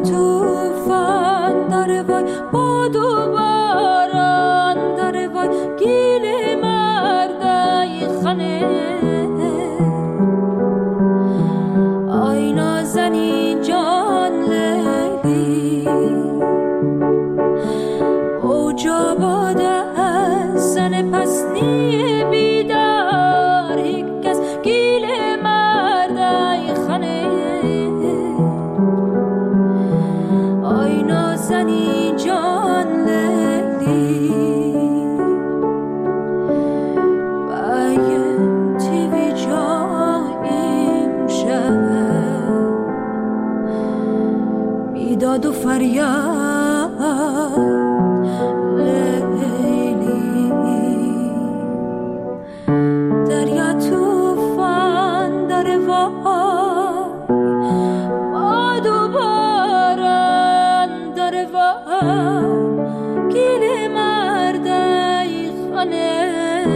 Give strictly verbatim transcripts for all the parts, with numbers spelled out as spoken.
توفان داره وای، باد و باران داره وای، گیل مردای خانه. آی نازنین جان لیلی، اوجا باده از زن پسنی بیدار، یک از گیل مردای خانه. آی نازنین جان لیلی، بایم تیوی جایم شد، بیداد و فریاد لیلی. دریا توفان داره وای، باد و باران داره وای، گیل مردای خانه.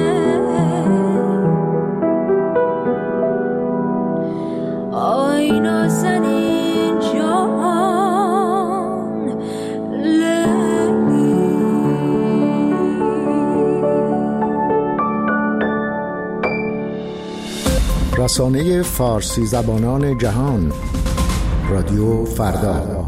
آی نازنین جان لیلی. رسانه فارسی زبانان جهان، رادیو فردا.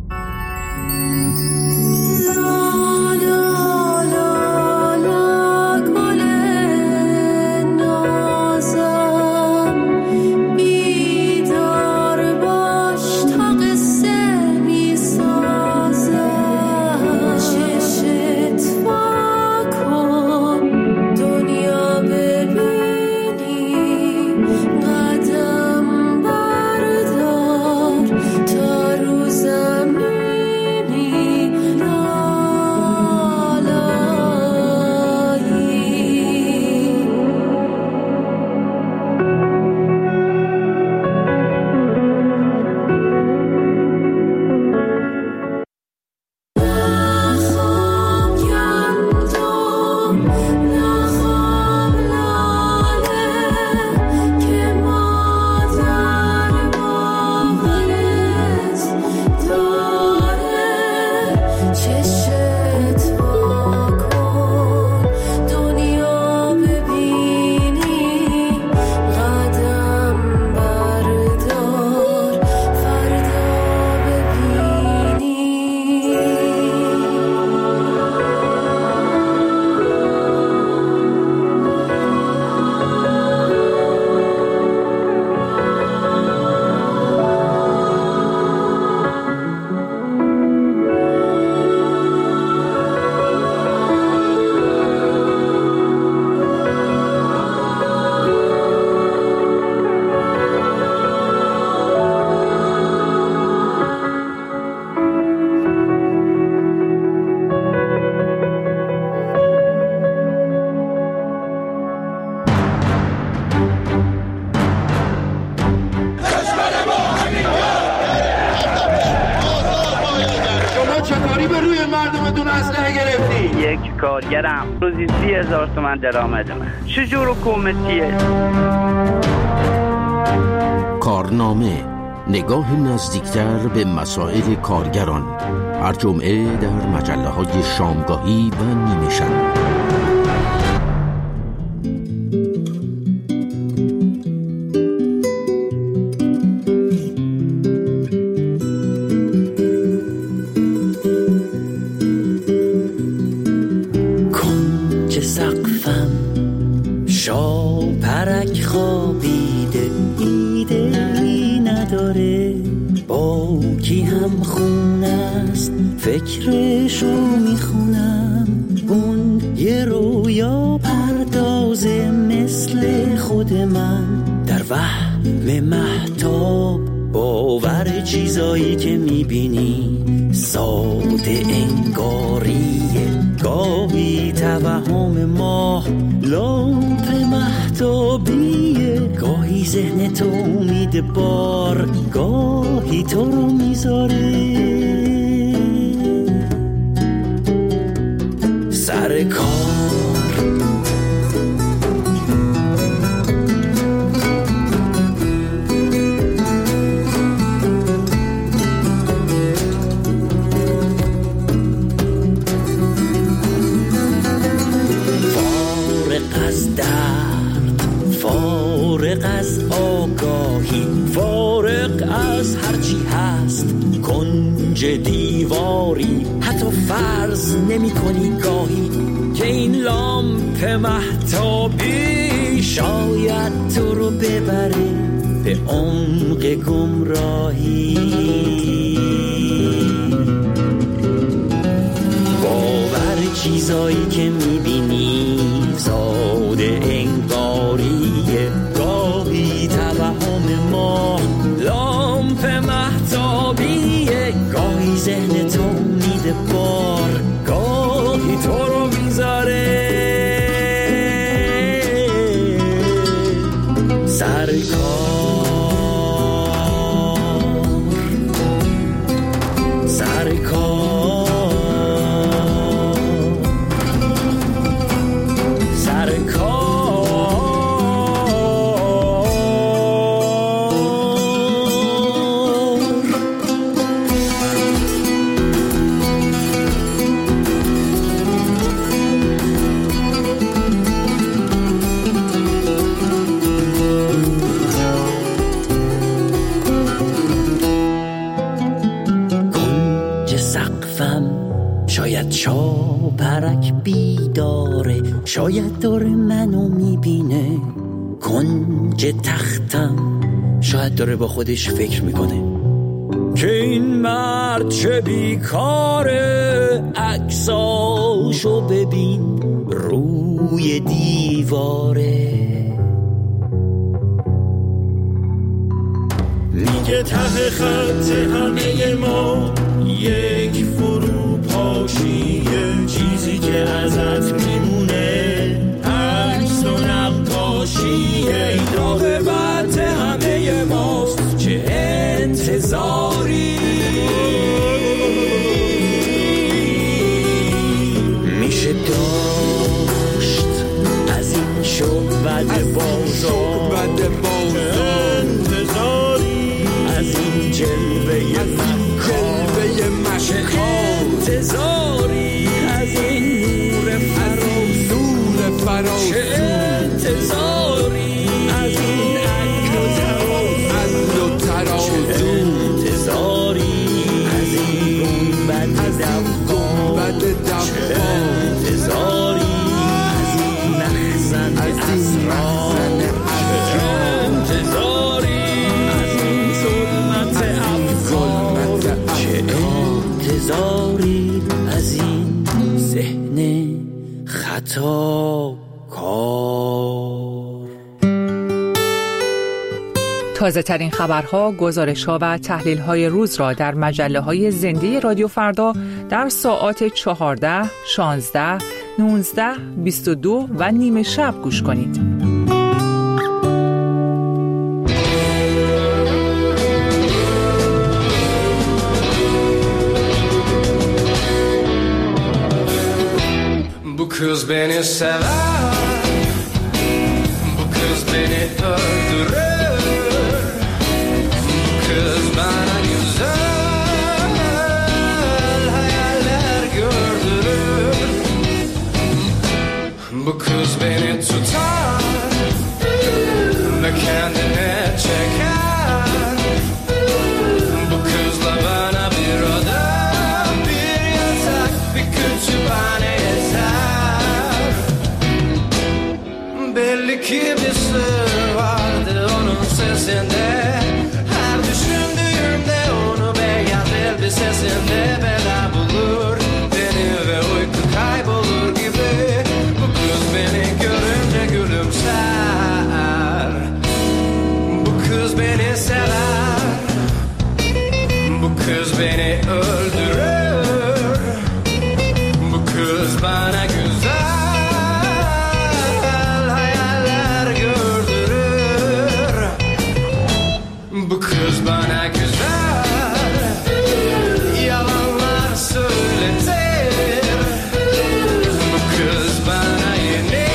یک کارگرم روزی سی هزار تومن درآمد من. چجور حکومتیه؟ کارنامه، نگاه نزدیکتر به مسائل کارگران، هر جمعه در مجله های شامگاهی و نیمه شب. فکرشو میخونم، اون یه رویا پردازه مثل خود من، در وهم مهتاب باور چیزایی که میبینی ساده انگاریه، گاهی توهم ماه لامپ مهتابیه، گاهی ذهن تو امید بار، گاهی تو رو میذاره سر کار. از هرچی هست کنج دیواری، حتی فرض نمی کنی گاهی که این لامپ مهتابی شاید تو رو ببره به عمق گمراهی. باور چیزایی که میبینی ساده انگاریه، گاهی توهم ما لامپ مهتابیه، گاهی ذهن تو میده بار، گاهی تو رو میذاره سر کار، سر کار، سر کار. شاید شاپرک بیداره، شاید داره منو میبینه. کنج تختم شاید داره با خودش فکر میکنه که این مرد چه بیکاره، عکساشو ببین روی دیواره. میگه ته خط همه ما یک فرو پاشیه، چیزی که ازت میمونه عکس و نقاشیه. این عاقبت همه ماست، چه انتظاری میشه داشت از این شعبد بازار، انتظاری از این جلوه انتظاری از این نور فراسو، چه انتظاری از این عقل و ترازو، چه انتظاری از این گنبد دفقان، چه انتظاری از این مخزن اسرار، چه انتظاری از این ظلمت افکار، چه انتظاری از این ذهن خطا کار. تازه ترین خبرها، گزارش‌ها و تحلیل‌های روز را در مجله‌های زنده رادیو فردا در ساعات چهارده، شانزده، نوزده، بیست و دو و نیمه شب گوش کنید. Bu kız beni sever, bu kız beni öldürür, bu kız bana güzel hayaller gördürür, bu kız beni tutar ve kendine çeker, bu kızla bana bir oda, bir yatak, bir kütüphane yeter. Belli ki bir sır vardı onun sesinde, her düşündüğümde onu beyaz elbisesinde bela bulur beni ve uyku kaybolur gibi. Bu kız beni görünce gülümser, bu kız beni sever, bu kız beni öldürür, bu kız bana güzel bu kız bana güzel yalanlar söyletir, bu kız bana yeni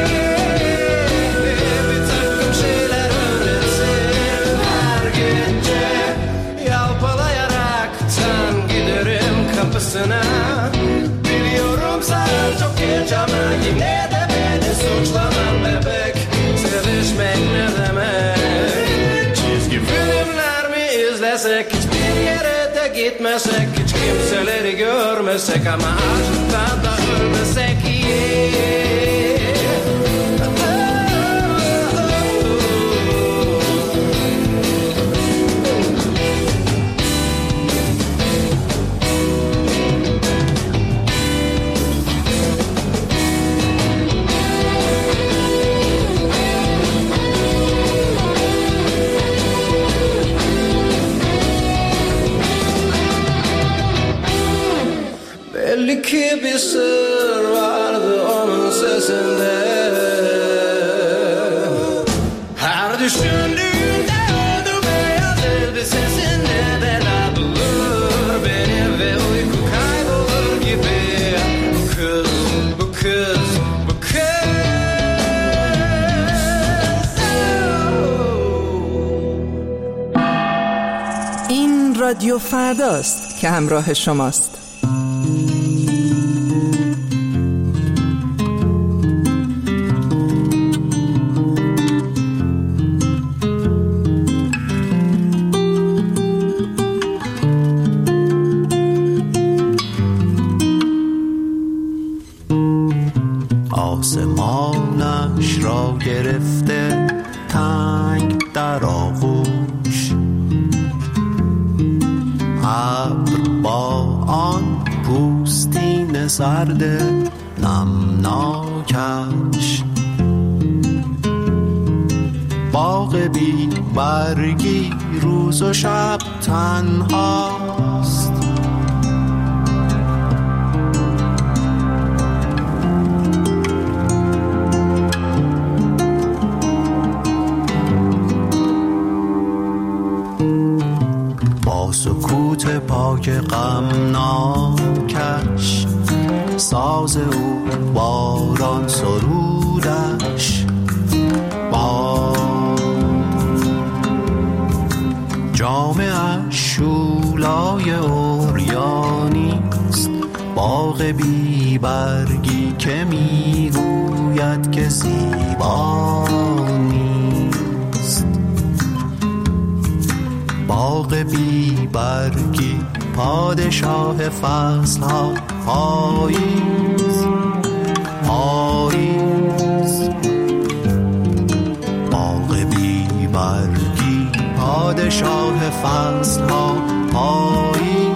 bir takım şeyler öğretir. Her gece yalpalayaraktan giderim kapısına, biliyorum sen çok geç ama yine de beni suçlamam bebek. Sevişmek ne demek? Çizgi filmler mi istesek, hiç bir yere de gitmesek, hiç kimseleri görmesek ama aşktan da ölmesek yeah. Belli ki bir sır vardı onun sesinde. Her düşündüğümde onu beyaz elbisesinde bela bulur beni ve uyku kaybolur gibi. Bu kız, bu kız, bu kız. این رادیو فرداست که همراه شماست. آسمانش را گرفته تنگ در آغوش، ابر با آن پوستین سرد نمناکش، باغ بی برگی روز و شب تنهاست. سکوت پاک غمناکش، ساز او باران سرودش، با جامعش شولای اوریانیست، باغ بی برگی که میگوید که زیبا نیست. باغ بی برگی پادشاه فصل ها، پاییز پاییز. باغ بی برگی پادشاه فصل ها، پاییز